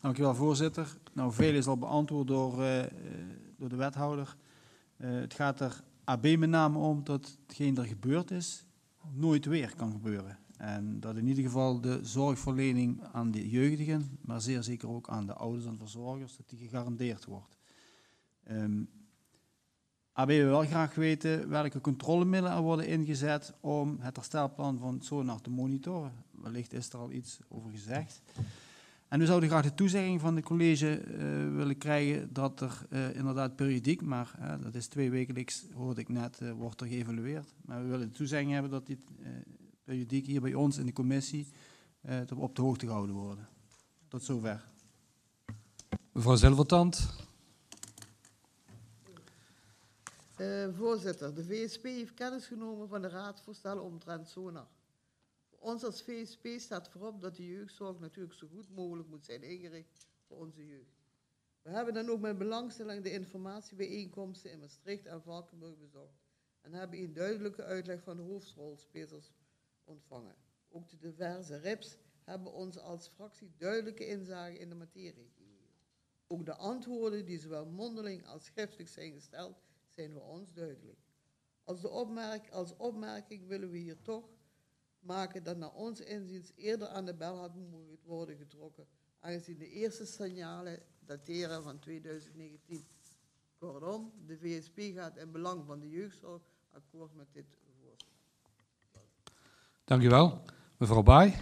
Dank u wel, voorzitter. Nou, veel is al beantwoord door de wethouder. Het gaat er AB met name om dat hetgeen er gebeurd is nooit weer kan gebeuren. En dat in ieder geval de zorgverlening aan de jeugdigen, maar zeer zeker ook aan de ouders en verzorgers, dat die gegarandeerd wordt. AB wil wel graag weten welke controlemiddelen er worden ingezet om het herstelplan van Sonar te monitoren. Wellicht is er al iets over gezegd. En we zouden graag de toezegging van het college willen krijgen dat er inderdaad periodiek, maar dat is 2 wekelijks, hoorde ik net, wordt er geëvalueerd. Maar we willen de toezegging hebben dat dit periodiek hier bij ons in de commissie op de hoogte gehouden worden. Tot zover. Mevrouw Zilvertand. Voorzitter, de VSP heeft kennis genomen van de raadsvoorstellen omtrent Sonar. Voor ons als VSP staat voorop dat de jeugdzorg natuurlijk zo goed mogelijk moet zijn ingericht voor onze jeugd. We hebben dan ook met belangstelling de informatiebijeenkomsten in Maastricht en Valkenburg bezocht en hebben een duidelijke uitleg van de hoofdrolspelers ontvangen. Ook de diverse RIP's hebben ons als fractie duidelijke inzage in de materie gegeven. Ook de antwoorden die zowel mondeling als schriftelijk zijn gesteld, zijn voor ons duidelijk. Als opmerking willen we hier toch maken dat naar ons inziens eerder aan de bel had moeten worden getrokken, aangezien de eerste signalen dateren van 2019. Kortom, de VSP gaat in belang van de jeugdzorg akkoord met dit voorstel. Dank u wel. Mevrouw Baai.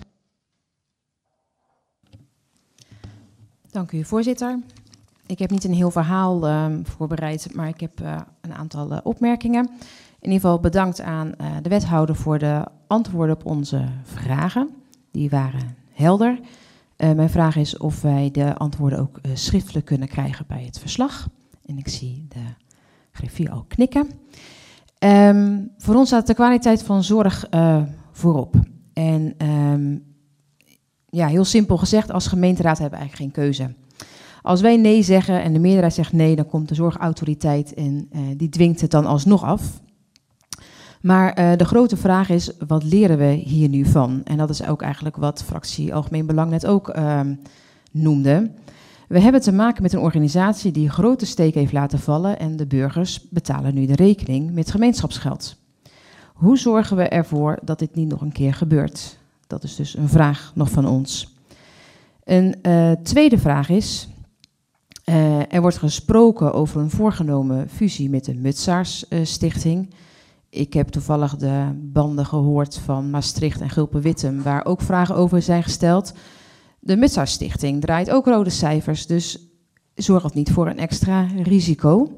Dank u, voorzitter. Ik heb niet een heel verhaal voorbereid, maar ik heb een aantal opmerkingen. In ieder geval bedankt aan de wethouder voor de antwoorden op onze vragen. Die waren helder. Mijn vraag is of wij de antwoorden ook schriftelijk kunnen krijgen bij het verslag. En ik zie de griffier al knikken. Voor ons staat de kwaliteit van zorg voorop. En heel simpel gezegd, als gemeenteraad hebben we eigenlijk geen keuze. Als wij nee zeggen en de meerderheid zegt nee, dan komt de zorgautoriteit en die dwingt het dan alsnog af. Maar de grote vraag is, wat leren we hier nu van? En dat is ook eigenlijk wat fractie Algemeen Belang net ook noemde. We hebben te maken met een organisatie die grote steek heeft laten vallen en de burgers betalen nu de rekening met gemeenschapsgeld. Hoe zorgen we ervoor dat dit niet nog een keer gebeurt? Dat is dus een vraag nog van ons. Een tweede vraag is, er wordt gesproken over een voorgenomen fusie met de Mutsaars Stichting. Ik heb toevallig de banden gehoord van Maastricht en Gulpen-Wittem, waar ook vragen over zijn gesteld. De Mutsaars Stichting draait ook rode cijfers, dus zorgt niet voor een extra risico.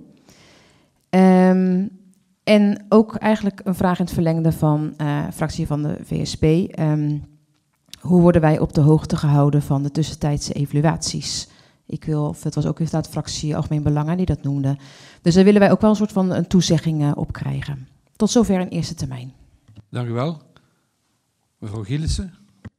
En ook eigenlijk een vraag in het verlengde van fractie van de VSP. Hoe worden wij op de hoogte gehouden van de tussentijdse evaluaties? Het was ook inderdaad fractie Algemeen Belangen die dat noemde. Dus daar willen wij ook wel een soort van een toezegging op krijgen. Tot zover in eerste termijn. Dank u wel. Mevrouw Gielissen.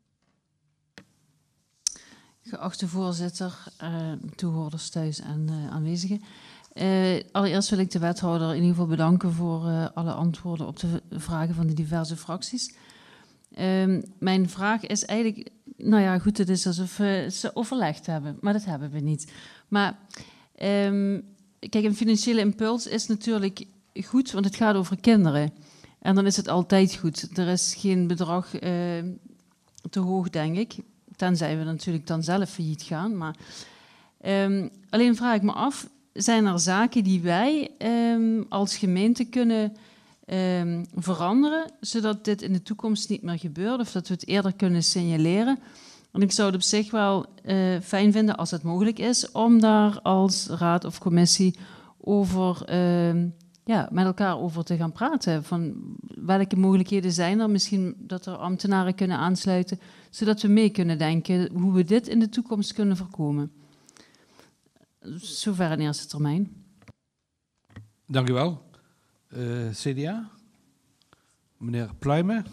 Geachte voorzitter, toehoorders thuis en aanwezigen. Allereerst wil ik de wethouder in ieder geval bedanken voor alle antwoorden op de vragen van de diverse fracties. Mijn vraag is eigenlijk, nou ja goed, het is alsof we ze overlegd hebben, maar dat hebben we niet. Maar kijk, een financiële impuls is natuurlijk goed, want het gaat over kinderen. En dan is het altijd goed. Er is geen bedrag te hoog, denk ik. Tenzij we natuurlijk dan zelf failliet gaan. Maar alleen vraag ik me af, zijn er zaken die wij als gemeente kunnen veranderen, zodat dit in de toekomst niet meer gebeurt, of dat we het eerder kunnen signaleren? Want ik zou het op zich wel fijn vinden, als het mogelijk is, om daar als raad of commissie over, met elkaar over te gaan praten. Van welke mogelijkheden zijn er? Misschien dat er ambtenaren kunnen aansluiten, zodat we mee kunnen denken hoe we dit in de toekomst kunnen voorkomen. Zover in eerste termijn. Dank u wel. CDA, meneer Pluijmen.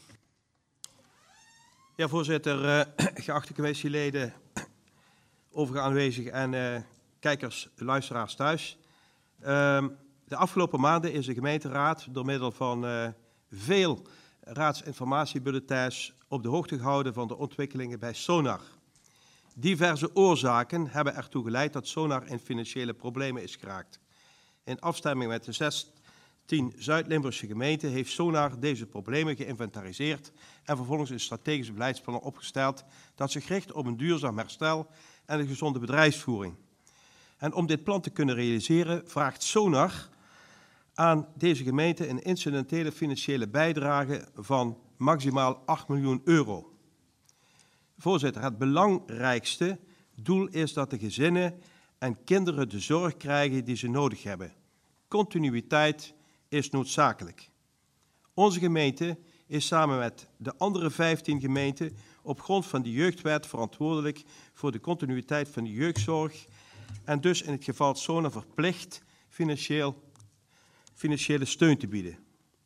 Ja, voorzitter, geachte commissieleden, overige aanwezigen en kijkers, luisteraars thuis. De afgelopen maanden is de gemeenteraad door middel van veel raadsinformatiebulletins op de hoogte gehouden van de ontwikkelingen bij Sonar. Diverse oorzaken hebben ertoe geleid dat Sonar in financiële problemen is geraakt. In afstemming met de 16 Zuid-Limburgse gemeenten heeft Sonar deze problemen geïnventariseerd en vervolgens een strategisch beleidsplan opgesteld dat zich richt op een duurzaam herstel en een gezonde bedrijfsvoering. En om dit plan te kunnen realiseren vraagt Sonar aan deze gemeente een incidentele financiële bijdrage van maximaal 8 miljoen euro. Voorzitter, het belangrijkste doel is dat de gezinnen en kinderen de zorg krijgen die ze nodig hebben. Continuïteit is noodzakelijk. Onze gemeente is samen met de andere 15 gemeenten op grond van de jeugdwet verantwoordelijk voor de continuïteit van de jeugdzorg en dus in het geval Sonar verplicht financiële steun te bieden.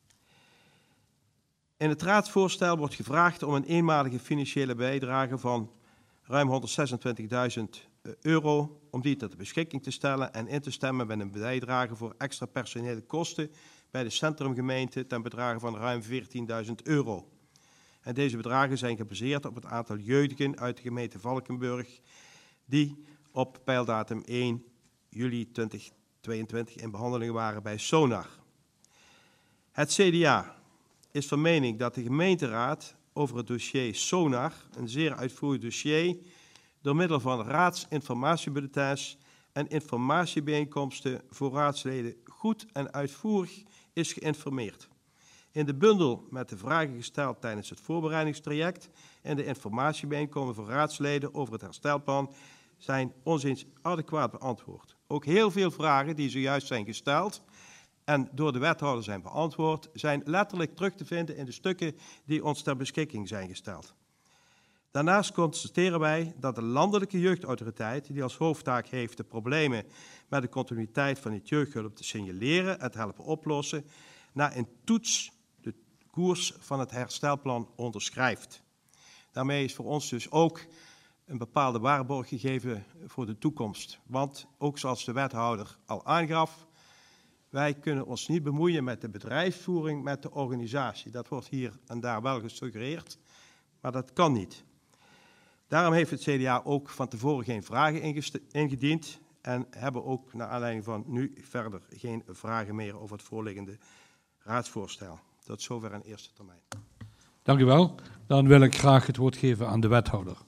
In het raadsvoorstel wordt gevraagd om een eenmalige financiële bijdrage van ruim 126.000 euro, om die ter beschikking te stellen en in te stemmen met een bijdrage voor extra personele kosten bij de centrumgemeente ten bedrage van ruim 14.000 euro. En deze bedragen zijn gebaseerd op het aantal jeugdigen uit de gemeente Valkenburg die op peildatum 1 juli 2022 in behandeling waren bij Sonar. Het CDA is van mening dat de gemeenteraad over het dossier Sonar, een zeer uitvoerig dossier, door middel van raadsinformatiebulletins en informatiebijeenkomsten voor raadsleden goed en uitvoerig is geïnformeerd. In de bundel met de vragen gesteld tijdens het voorbereidingstraject en de informatiebijeenkomsten voor raadsleden over het herstelplan zijn onziens adequaat beantwoord. Ook heel veel vragen die zojuist zijn gesteld en door de wethouder zijn beantwoord, zijn letterlijk terug te vinden in de stukken die ons ter beschikking zijn gesteld. Daarnaast constateren wij dat de landelijke jeugdautoriteit, die als hoofdtaak heeft de problemen met de continuïteit van het jeugdhulp te signaleren en te helpen oplossen, na een toets de koers van het herstelplan onderschrijft. Daarmee is voor ons dus ook een bepaalde waarborg gegeven voor de toekomst. Want ook zoals de wethouder al aangaf, wij kunnen ons niet bemoeien met de bedrijfsvoering, met de organisatie. Dat wordt hier en daar wel gesuggereerd, maar dat kan niet. Daarom heeft het CDA ook van tevoren geen vragen ingediend en hebben ook naar aanleiding van nu verder geen vragen meer over het voorliggende raadsvoorstel. Tot zover in eerste termijn. Dank u wel. Dan wil ik graag het woord geven aan de wethouder.